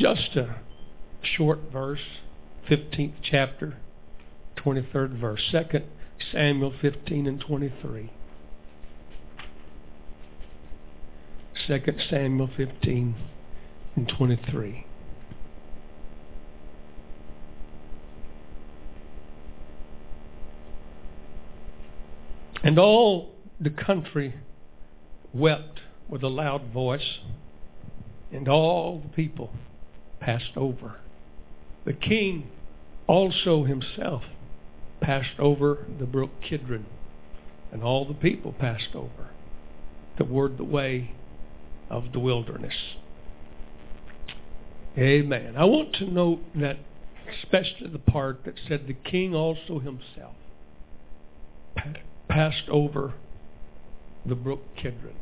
just a short verse, 15th chapter, 23rd verse, 2 Samuel 15 and 23. 2 Samuel 15 and 23. And all the country wept with a loud voice, and all the people passed over. The king also himself passed over the brook Kidron, and all the people passed over toward the way of the wilderness. Amen. I want to note that, especially the part that said the king also himself passed over the brook Kidron.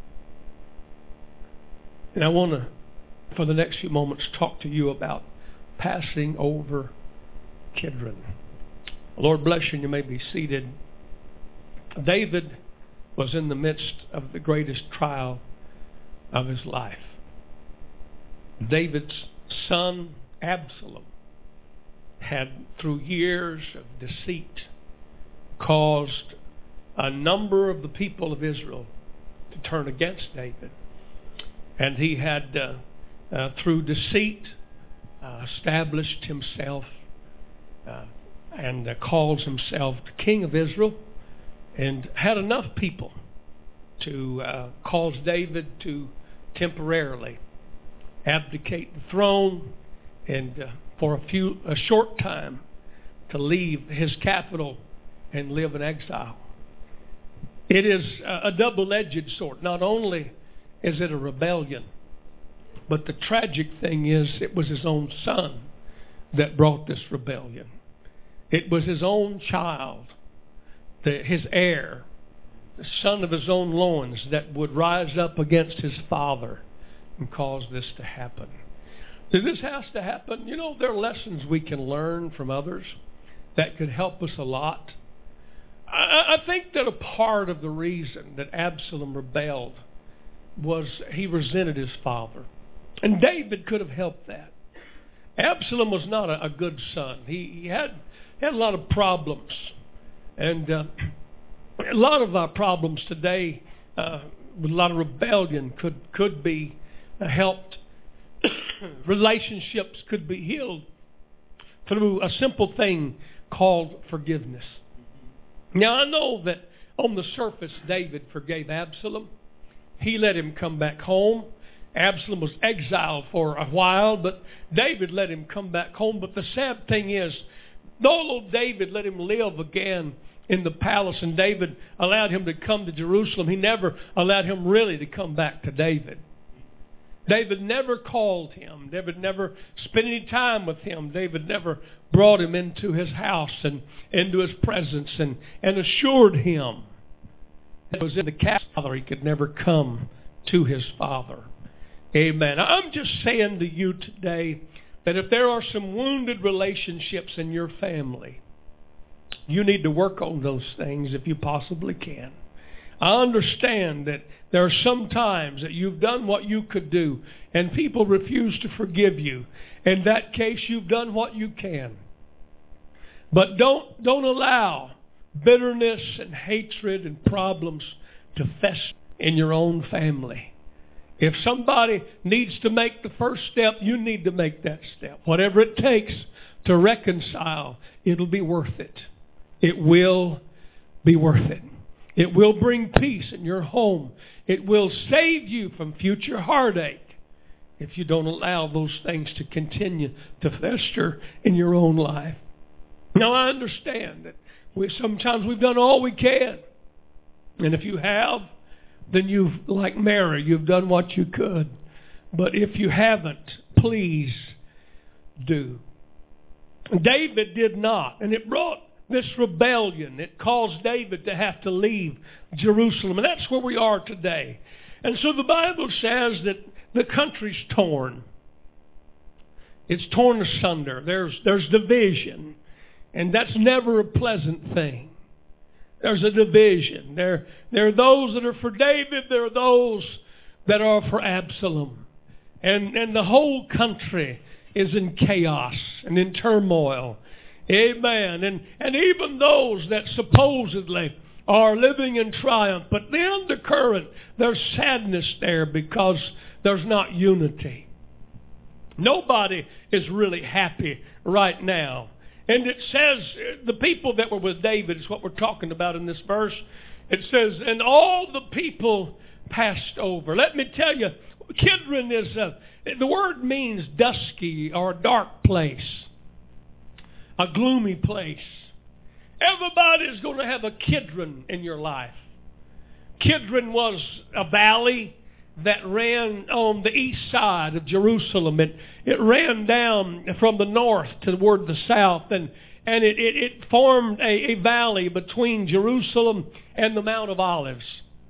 And I want to, for the next few moments, talk to you about passing over Kidron. Lord bless you, and you may be seated. David was in the midst of the greatest trial of his life. David's son, Absalom, had, through years of deceit, caused a number of the people of Israel to turn against David. And he had, through deceit, established himself and calls himself the king of Israel, and had enough people to cause David to temporarily abdicate the throne and for a short time to leave his capital and live in exile. It is a double-edged sword. Not only is it a rebellion, but the tragic thing is it was his own son that brought this rebellion. It was his own child, his heir, the son of his own loins, that would rise up against his father and cause this to happen. This has to happen. You know, there are lessons we can learn from others that could help us a lot. I think that a part of the reason that Absalom rebelled was he resented his father. And David could have helped that. Absalom was not a good son. He had a lot of problems. And a lot of our problems today, with a lot of rebellion, could be helped. Relationships could be healed through a simple thing called forgiveness. Now, I know that on the surface, David forgave Absalom. He let him come back home. Absalom was exiled for a while, but David let him come back home. But the sad thing is, although David let him live again in the palace and David allowed him to come to Jerusalem, he never allowed him really to come back to David. David never called him. David never spent any time with him. David never brought him into his house and into his presence and assured him that he was in the castle. He could never come to his father. Amen. I'm just saying to you today that if there are some wounded relationships in your family, you need to work on those things if you possibly can. I understand that there are some times that you've done what you could do and people refuse to forgive you. In that case, you've done what you can. But don't allow bitterness and hatred and problems to fester in your own family. If somebody needs to make the first step, you need to make that step. Whatever it takes to reconcile, it'll be worth it. It will be worth it. It will bring peace in your home. It will save you from future heartache if you don't allow those things to continue to fester in your own life. Now, I understand that sometimes we've done all we can. And if you have, then you've, like Mary, you've done what you could. But if you haven't, please do. David did not. And it brought this rebellion. It caused David to have to leave Jerusalem. And that's where we are today. And so the Bible says that the country's torn. It's torn asunder. There's division. And that's never a pleasant thing. There's a division. There are those that are for David. There are those that are for Absalom. And the whole country is in chaos and in turmoil. Amen. And even those that supposedly are living in triumph, but the undercurrent, there's sadness there because there's not unity. Nobody is really happy right now. And it says, the people that were with David is what we're talking about in this verse. It says, and all the people passed over. Let me tell you, Kidron is, the word means dusky or a dark place, a gloomy place. Everybody's going to have a Kidron in your life. Kidron was a valley that ran on the east side of Jerusalem. It ran down from the north toward the south, and it formed a valley between Jerusalem and the Mount of Olives.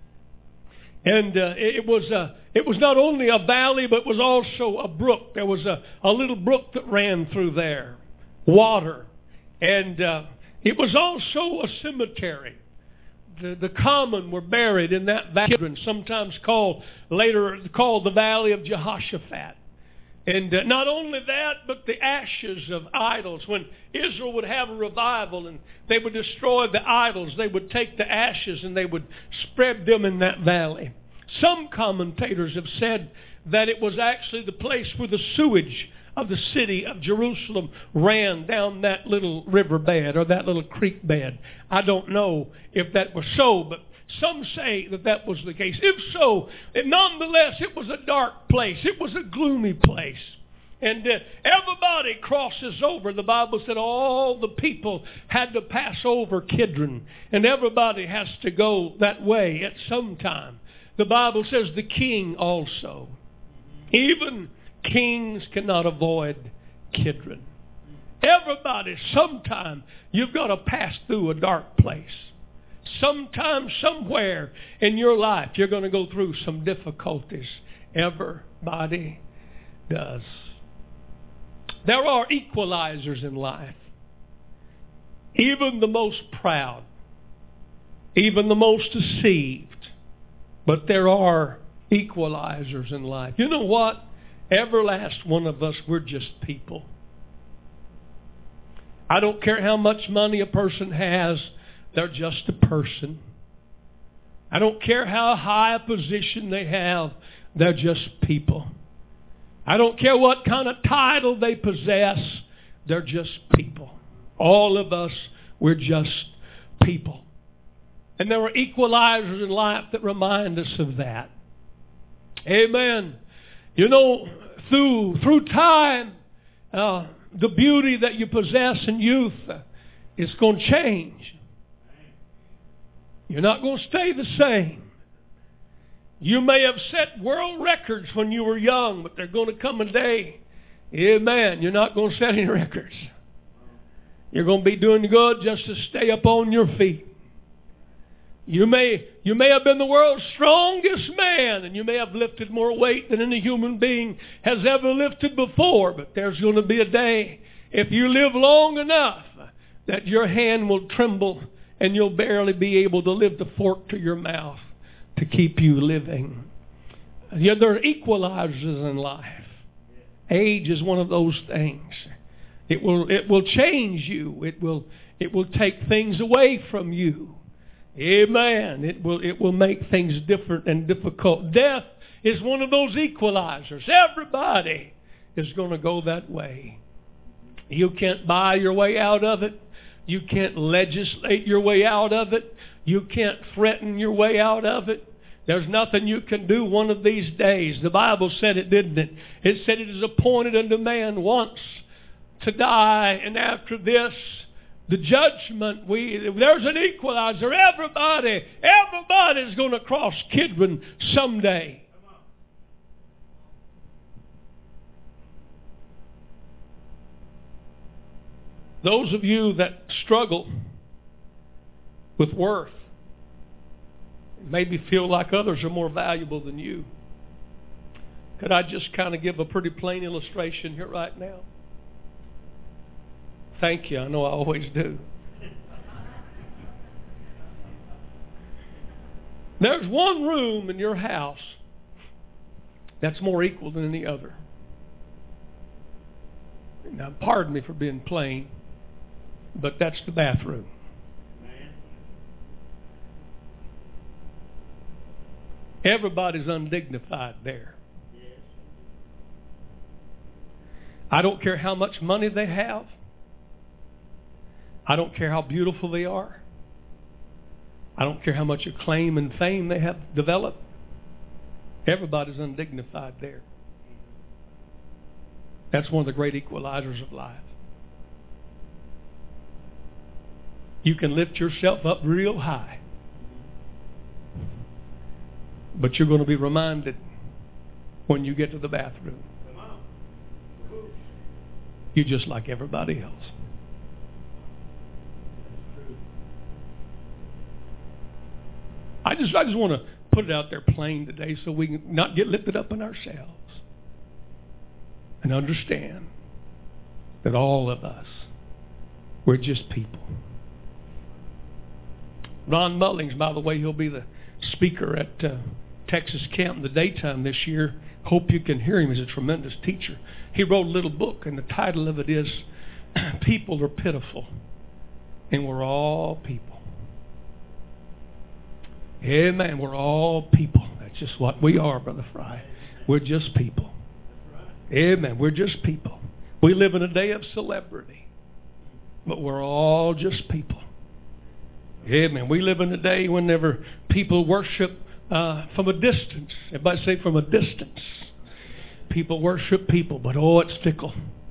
And it was not only a valley, but it was also a brook. There was a little brook that ran through there, water. And it was also a cemetery. The common were buried in that valley, sometimes later called the Valley of Jehoshaphat. And not only that, but the ashes of idols. When Israel would have a revival and they would destroy the idols, they would take the ashes and they would spread them in that valley. Some commentators have said that it was actually the place where the sewage of the city of Jerusalem ran down that little riverbed or that little creek bed. I don't know if that was so, but some say that that was the case. If so, nonetheless, it was a dark place. It was a gloomy place. And everybody crosses over. The Bible said all the people had to pass over Kidron. And everybody has to go that way at some time. The Bible says the king also. Even kings cannot avoid Kidron. Everybody, sometime, you've got to pass through a dark place. Sometime, somewhere in your life, you're going to go through some difficulties. Everybody does. There are equalizers in life. Even the most proud. Even the most deceived. But there are equalizers in life. You know what? Every last one of us, we're just people. I don't care how much money a person has, they're just a person. I don't care how high a position they have, they're just people. I don't care what kind of title they possess, they're just people. All of us, we're just people. And there are equalizers in life that remind us of that. Amen. You know, through time, the beauty that you possess in youth is going to change. You're not going to stay the same. You may have set world records when you were young, but there's going to come a day, amen, you're not going to set any records. You're going to be doing good just to stay up on your feet. You may have been the world's strongest man, and you may have lifted more weight than any human being has ever lifted before, but there's going to be a day, if you live long enough, that your hand will tremble and you'll barely be able to lift the fork to your mouth to keep you living. Yeah, there are equalizers in life. Age is one of those things. It will change you. It will take things away from you. Amen. It will make things different and difficult. Death is one of those equalizers. Everybody is going to go that way. You can't buy your way out of it. You can't legislate your way out of it. You can't threaten your way out of it. There's nothing you can do one of these days. The Bible said it, didn't it? It said it is appointed unto man once to die, and after this, the judgment. There's an equalizer. Everybody's going to cross Kidron someday. Those of you that struggle with worth, maybe feel like others are more valuable than you. Could I just kind of give a pretty plain illustration here right now? Thank you. I know I always do. There's one room in your house that's more equal than any other. Now, pardon me for being plain, but that's the bathroom. Everybody's undignified there. I don't care how much money they have. I don't care how beautiful they are. I don't care how much acclaim and fame they have developed. Everybody's undignified there. That's one of the great equalizers of life. You can lift yourself up real high, but you're going to be reminded when you get to the bathroom. You're just like everybody else. I just want to put it out there plain today so we can not get lifted up in ourselves and understand that all of us, we're just people. Ron Mullings, by the way, he'll be the speaker at Texas Camp in the daytime this year. Hope you can hear him. He's a tremendous teacher. He wrote a little book, and the title of it is People Are Pitiful, and We're All People. Amen. We're all people. That's just what we are, Brother Fry. We're just people. Amen. We're just people. We live in a day of celebrity, but we're all just people. Amen. We live in a day whenever people worship from a distance. Everybody say from a distance. People worship people, but oh, it's fickle.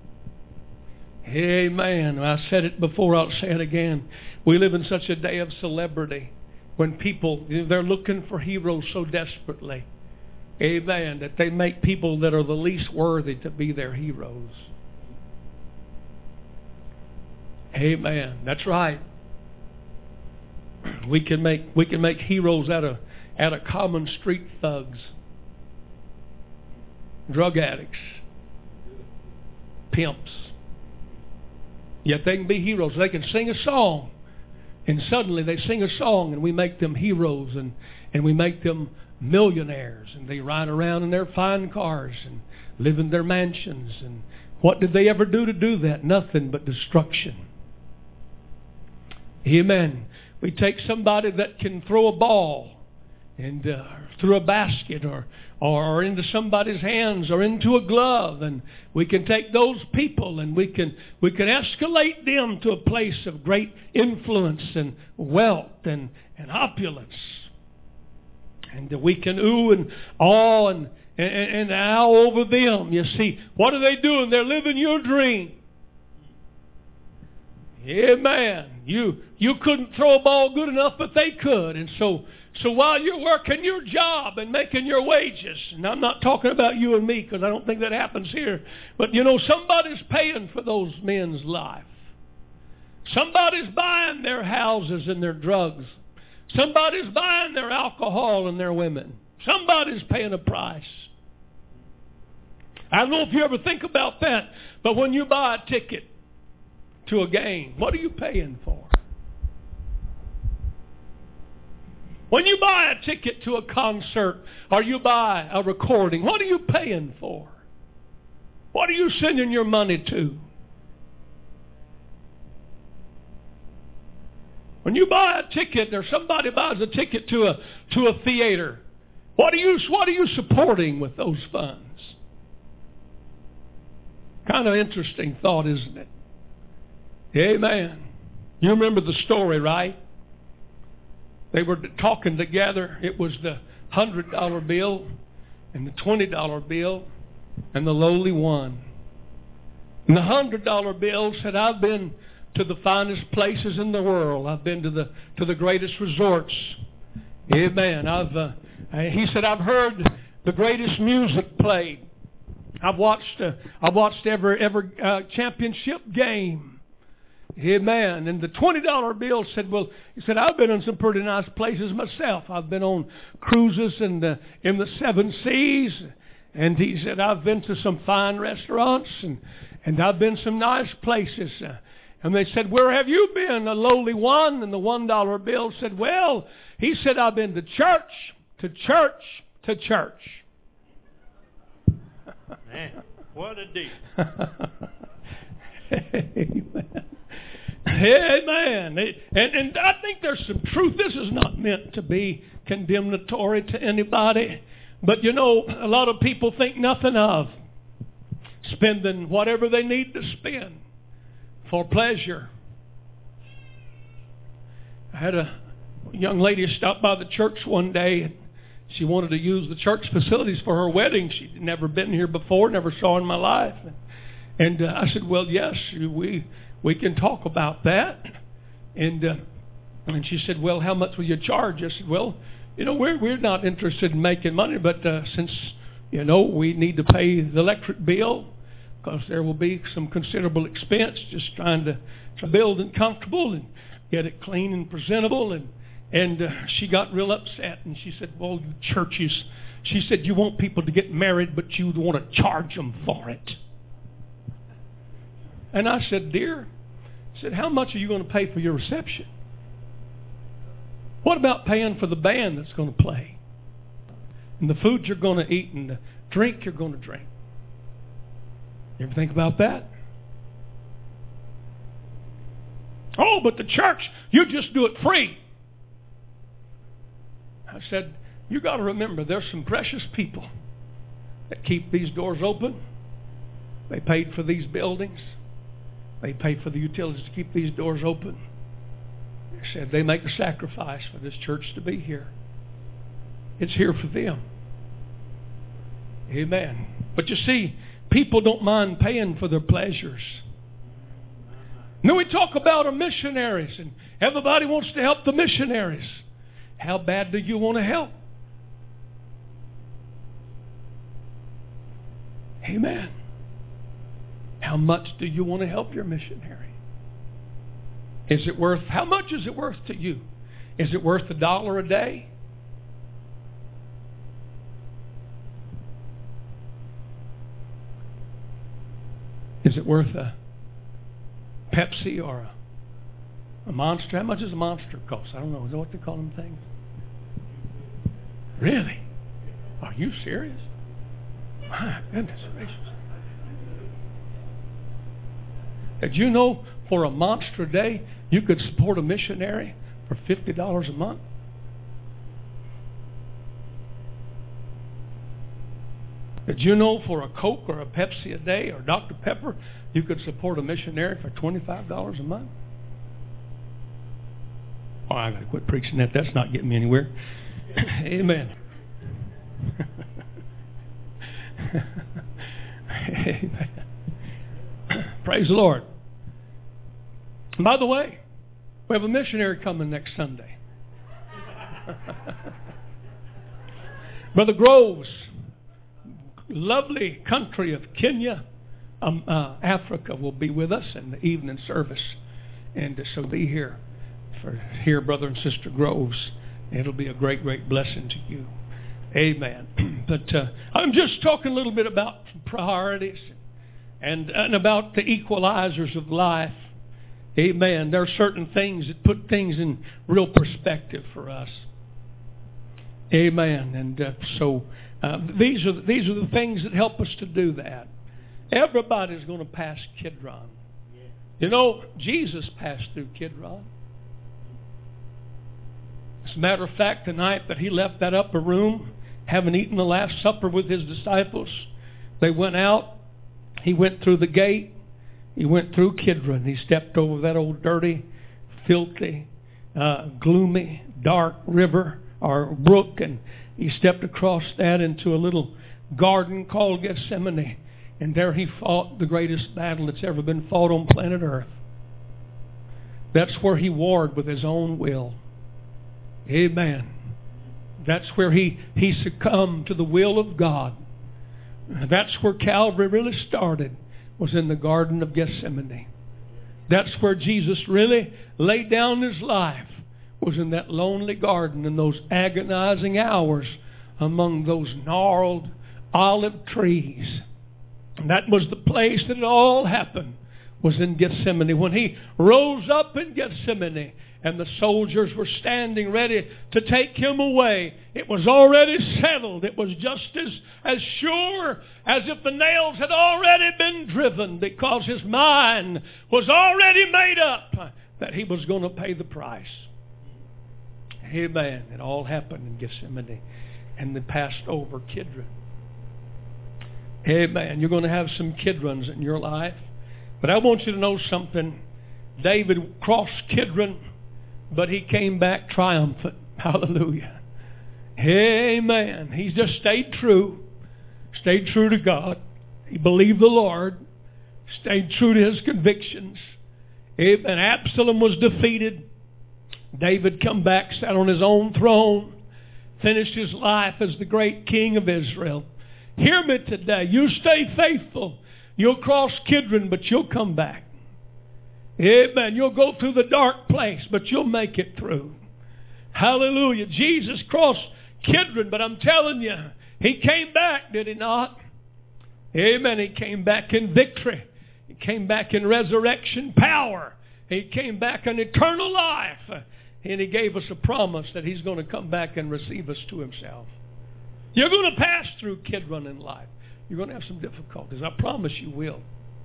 Amen. I said it before, I'll say it again. We live in such a day of celebrity when people, they're looking for heroes so desperately. Amen. That they make people that are the least worthy to be their heroes. Amen. That's right. We can make heroes out of common street thugs, drug addicts, pimps. Yet they can be heroes. They can sing a song, and suddenly they sing a song, and we make them heroes, and we make them millionaires, and they ride around in their fine cars and live in their mansions. And what did they ever do to do that? Nothing but destruction. Amen. We take somebody that can throw a ball and through a basket or into somebody's hands or into a glove, and we can take those people and we can escalate them to a place of great influence and wealth and opulence. And we can ooh and awe and ow over them. You see, what are they doing? They're living your dream. Amen. You couldn't throw a ball good enough, but they could. And so while you're working your job and making your wages, and I'm not talking about you and me because I don't think that happens here, but you know, somebody's paying for those men's life. Somebody's buying their houses and their drugs. Somebody's buying their alcohol and their women. Somebody's paying a price. I don't know if you ever think about that, but when you buy a ticket to a game, what are you paying for? When you buy a ticket to a concert or you buy a recording, what are you paying for? What are you sending your money to? When you buy a ticket or somebody buys a ticket to a theater, what are you supporting with those funds? Kind of interesting thought, isn't it? Amen. You remember the story, right? They were talking together. It was the $100 bill and the $20 bill and the lowly one. And the $100 bill said, I've been to the finest places in the world. I've been to the greatest resorts. Amen. He said, I've heard the greatest music played. I've watched every championship game. Amen. And the $20 bill said, well, he said, I've been in some pretty nice places myself. I've been on cruises in the 7 seas. And he said, I've been to some fine restaurants and I've been some nice places. And they said, where have you been? The lowly one. And the $1 bill said, well, he said, I've been to church, to church, to church. Man, what a deal. Amen. Amen. And I think there's some truth. This is not meant to be condemnatory to anybody. But you know, a lot of people think nothing of spending whatever they need to spend for pleasure. I had a young lady stop by the church one day, and she wanted to use the church facilities for her wedding. She'd never been here before, never saw in my life. And I said, well, yes, we can talk about that. And she said, well, how much will you charge? I said, well, you know, we're not interested in making money, but since, you know, we need to pay the electric bill, because there will be some considerable expense just trying to build it comfortable and get it clean and presentable. And she got real upset, and she said, well, you churches, she said, you want people to get married, but you want to charge them for it. And I said, dear, I said, how much are you going to pay for your reception? What about paying for the band that's going to play? And the food you're going to eat and the drink you're going to drink? You ever think about that? Oh, but the church, you just do it free. I said, you got to remember, there's some precious people that keep these doors open. They paid for these buildings. They pay for the utilities to keep these doors open. They said they make a sacrifice for this church to be here. It's here for them. Amen. But you see, people don't mind paying for their pleasures. And then we talk about our missionaries, and everybody wants to help the missionaries. How bad do you want to help? Amen. How much do you want to help your missionary? Is it worth, how much is it worth to you? Is it worth $1 a day? Is it worth a Pepsi or a Monster? How much does a Monster cost? I don't know. Is that what they call them things? Really? Are you serious? My goodness gracious. Did you know for a Monster a day, you could support a missionary for $50 a month? Did you know for a Coke or a Pepsi a day or Dr. Pepper, you could support a missionary for $25 a month? Oh, I got to quit preaching that. That's not getting me anywhere. Amen. Amen. Praise the Lord. And by the way, we have a missionary coming next Sunday. Brother Groves, lovely country of Kenya, Africa, will be with us in the evening service. And so be here for hear Brother and Sister Groves. It'll be a great, great blessing to you. Amen. But I'm just talking a little bit about priorities and about the equalizers of life. Amen. There are certain things that put things in real perspective for us. Amen. And so these are the things that help us to do that. Everybody's going to pass Kidron. You know, Jesus passed through Kidron. As a matter of fact, the night that he left that upper room, having eaten the Last Supper with his disciples, they went out. He went through the gate. He went through Kidron. He stepped over that old dirty, filthy, gloomy, dark river or brook, and he stepped across that into a little garden called Gethsemane. And there he fought the greatest battle that's ever been fought on planet Earth. That's where he warred with his own will. Amen. That's where he succumbed to the will of God. That's where Calvary really started, was in the Garden of Gethsemane. That's where Jesus really laid down his life, was in that lonely garden in those agonizing hours among those gnarled olive trees. And that was the place that it all happened, was in Gethsemane. When he rose up in Gethsemane and the soldiers were standing ready to take him away. It was already settled. It was just as sure as if the nails had already been driven, because his mind was already made up that he was going to pay the price. Amen. It all happened in Gethsemane, and they passed over Kidron. Amen. You're going to have some Kidrons in your life. But I want you to know something. David crossed Kidron, but he came back triumphant. Hallelujah. Amen. He just stayed true. Stayed true to God. He believed the Lord. Stayed true to his convictions. Amen. Absalom was defeated. David come back, sat on his own throne, finished his life as the great king of Israel. Hear me today. You stay faithful. You'll cross Kidron, but you'll come back. Amen. You'll go through the dark place, but you'll make it through. Hallelujah. Jesus crossed Kidron, but I'm telling you, he came back, did he not? Amen. He came back in victory. He came back in resurrection power. He came back in eternal life. And he gave us a promise that he's going to come back and receive us to himself. You're going to pass through Kidron in life. You're going to have some difficulties. I promise you will.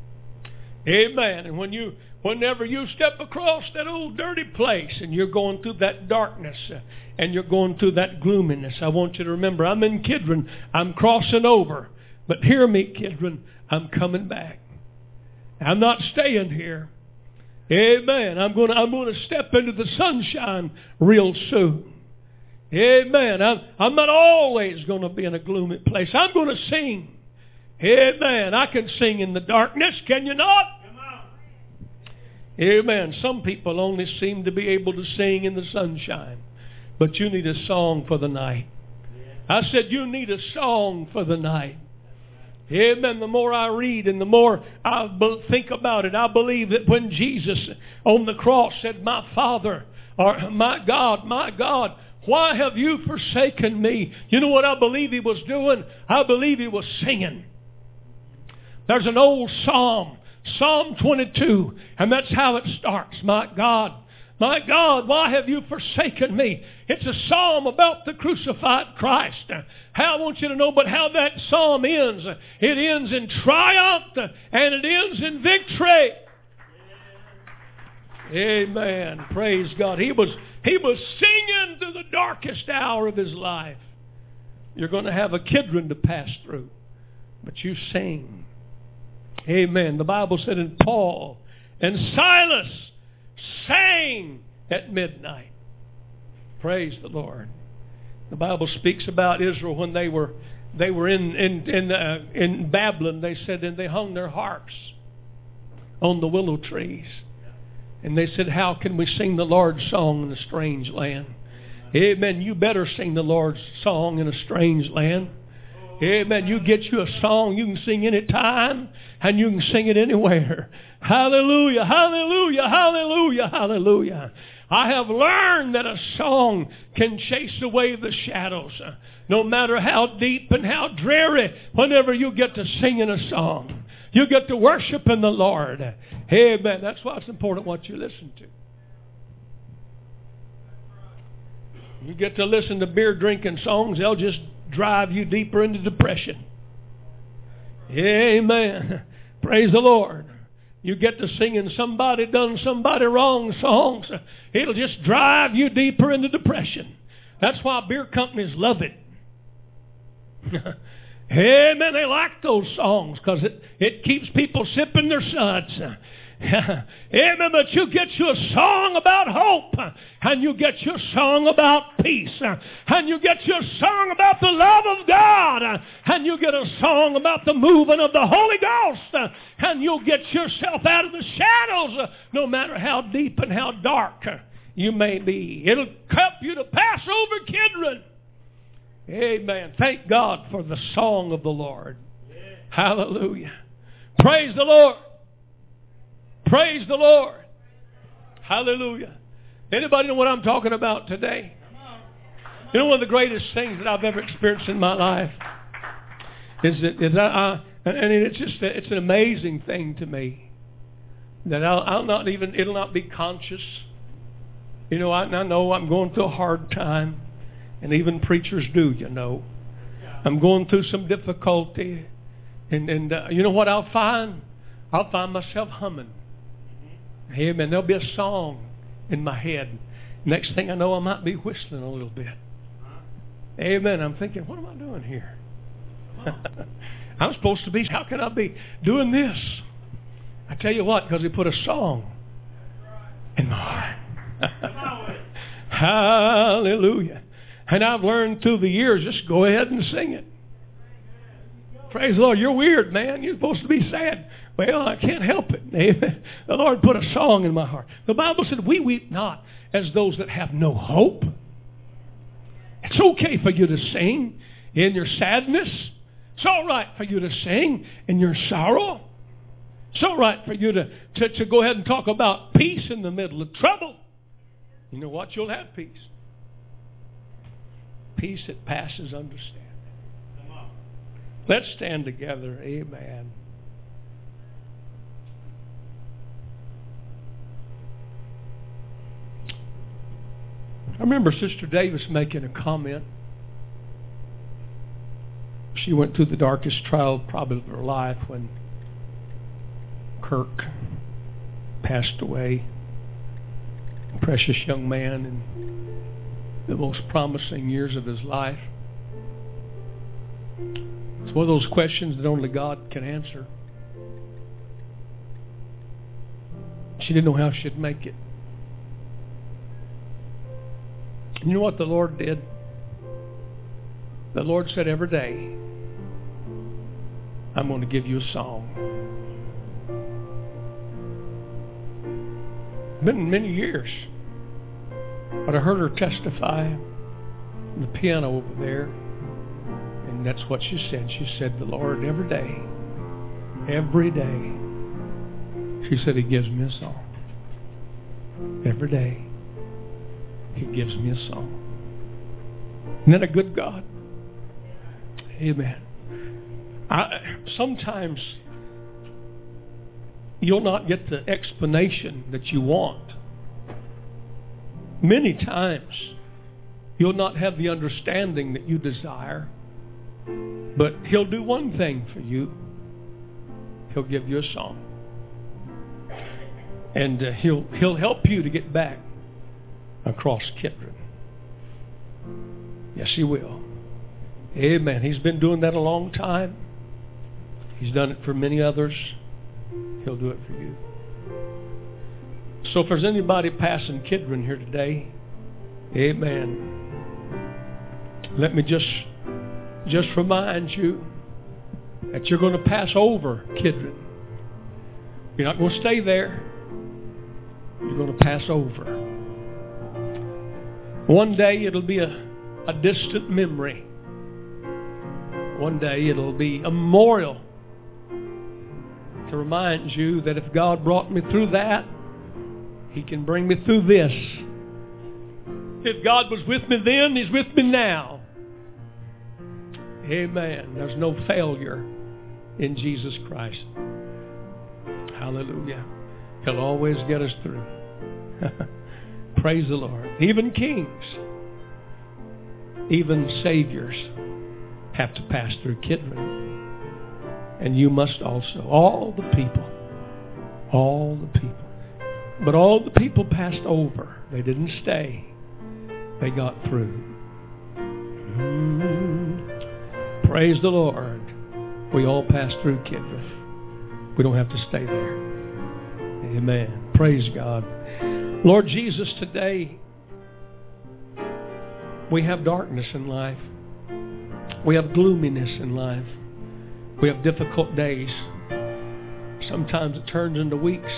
Amen. And whenever you step across that old dirty place and you're going through that darkness and you're going through that gloominess, I want you to remember, I'm in Kidron. I'm crossing over. But hear me, Kidron, I'm coming back. I'm not staying here. Amen. I'm going to step into the sunshine real soon. Amen. I'm not always going to be in a gloomy place. I'm going to sing. Amen. I can sing in the darkness. Can you not? Come on. Amen. Some people only seem to be able to sing in the sunshine. But you need a song for the night. I said you need a song for the night. Amen. The more I read and the more I think about it, I believe that when Jesus on the cross said, "My Father," or my God, why have you forsaken me?" You know what I believe he was doing? I believe he was singing. There's an old psalm, Psalm 22, and that's how it starts. My God, why have you forsaken me? It's a psalm about the crucified Christ. How I want you to know, but how that psalm ends. It ends in triumph and it ends in victory. Amen. Praise God. He was singing through the darkest hour of his life. You're going to have a Kidron to pass through, but you sing. Amen. The Bible said, and Paul and Silas sang at midnight. Praise the Lord. The Bible speaks about Israel when they were in Babylon. They said, and they hung their harps on the willow trees. And they said, how can we sing the Lord's song in a strange land? Amen. You better sing the Lord's song in a strange land. Amen. You get you a song you can sing any time and you can sing it anywhere. Hallelujah, hallelujah, hallelujah, hallelujah. I have learned that a song can chase away the shadows. No matter how deep and how dreary, whenever you get to singing a song, you get to worshiping the Lord. Amen. That's why it's important what you listen to. You get to listen to beer drinking songs, they'll just drive you deeper into depression. Amen. Praise the Lord. You get to singing somebody done somebody wrong songs, it'll just drive you deeper into depression. That's why beer companies love it. Amen. They like those songs because it keeps people sipping their suds. Amen. But you get you a song about hope, and you get you a song about peace, and you get you a song about the love of God, and you get a song about the moving of the Holy Ghost, and you'll get yourself out of the shadows, no matter how deep and how dark you may be. It'll help you to pass over Kidron. Amen. Thank God for the song of the Lord. Hallelujah. Praise the Lord. Praise the Lord. Hallelujah. Anybody know what I'm talking about today? You know, one of the greatest things that I've ever experienced in my life is it's an amazing thing to me that it'll not be conscious. You know, I know I'm going through a hard time, and even preachers do, you know. I'm going through some difficulty, and you know what I'll find? I'll find myself humming. Amen. There'll be a song in my head. Next thing I know, I might be whistling a little bit. Amen. I'm thinking, what am I doing here? I'm supposed to be, how can I be doing this? I tell you what, because He put a song in my heart. Hallelujah. And I've learned through the years, just go ahead and sing it. Praise the Lord. You're weird, man. You're supposed to be sad. Well, I can't help it. Amen. The Lord put a song in my heart. The Bible said, we weep not as those that have no hope. It's okay for you to sing in your sadness. It's all right for you to sing in your sorrow. It's all right for you to go ahead and talk about peace in the middle of trouble. You know what? You'll have peace. Peace that passes understanding. Let's stand together. Amen. I remember Sister Davis making a comment. She went through the darkest trial probably of her life when Kirk passed away. A precious young man in the most promising years of his life. It's one of those questions that only God can answer. She didn't know how she'd make it. You know what the Lord did? The Lord said, every day, I'm going to give you a song. Been many years. But I heard her testify on the piano over there. And that's what she said. She said, the Lord, every day, she said, He gives me a song. Every day, He gives me a song. Isn't that a good God? Amen. Sometimes you'll not get the explanation that you want. Many times you'll not have the understanding that you desire. But He'll do one thing for you. He'll give you a song. And He'll help you to get back across Kidron. Yes, He will. Amen. He's been doing that a long time. He's done it for many others. He'll do it for you. So if there's anybody passing Kidron here today, amen, let me just remind you that you're going to pass over Kidron. You're not going to stay there. You're going to pass over. One day it'll be a distant memory. One day it'll be a memorial to remind you that if God brought me through that, He can bring me through this. If God was with me then, He's with me now. Amen. There's no failure in Jesus Christ. Hallelujah. He'll always get us through. Praise the Lord. Even kings, even saviors have to pass through Kidron. And you must also. All the people. But all the people passed over. They didn't stay. They got through. Praise the Lord. We all pass through Kidron. We don't have to stay there. Amen. Praise God. Lord Jesus, today we have darkness in life. We have gloominess in life. We have difficult days. Sometimes it turns into weeks.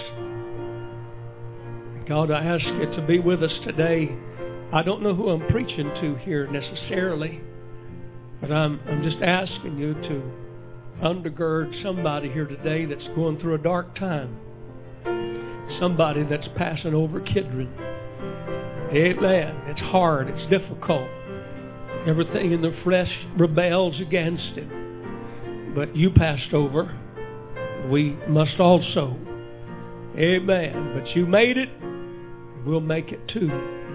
God, I ask you to be with us today. I don't know who I'm preaching to here necessarily, but I'm just asking you to undergird somebody here today that's going through a dark time. Somebody that's passing over Kidron. Amen. It's hard. It's difficult. Everything in the flesh rebels against it. But you passed over. We must also. Amen. But you made it. We'll make it too.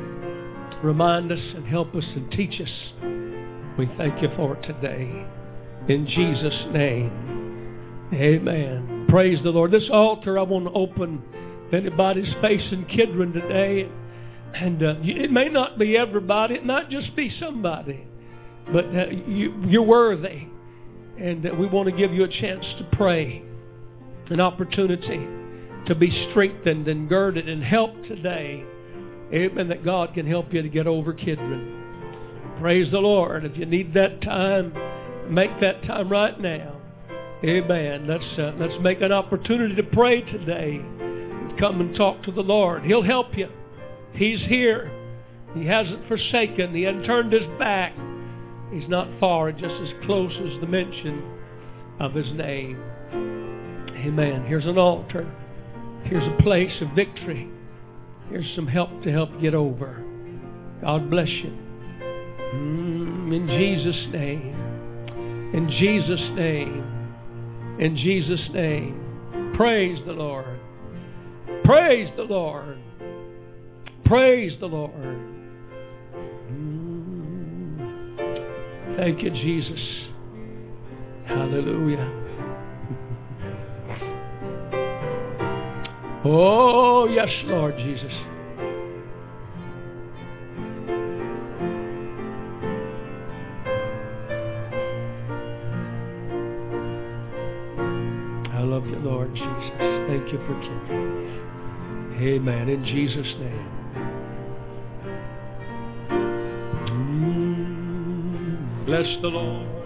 remind us and help us and teach us. We thank you for it today. In Jesus' name, amen. Praise the Lord. This altar I want to open. If anybody's facing Kidron today, and it may not be everybody, it might just be somebody, but you're worthy, and we want to give you a chance to pray, an opportunity to be strengthened and girded and helped today. Amen. That God can help you to get over Kidron. Praise the Lord. If you need that time, make that time right now. Amen. Let's make an opportunity to pray today. Come and talk to the Lord. He'll help you. He's here. He hasn't forsaken. He hasn't turned his back. He's not far, just as close as the mention of his name. Amen. Here's an altar. Here's a place of victory. Here's some help to help you get over. God bless you. In Jesus' name. In Jesus' name. In Jesus' name. Praise the Lord. Praise the Lord. Praise the Lord. Thank you, Jesus. Hallelujah. Oh, yes, Lord Jesus. I love you, Lord Jesus. Thank you for keeping. Amen. In Jesus' name. Bless the Lord.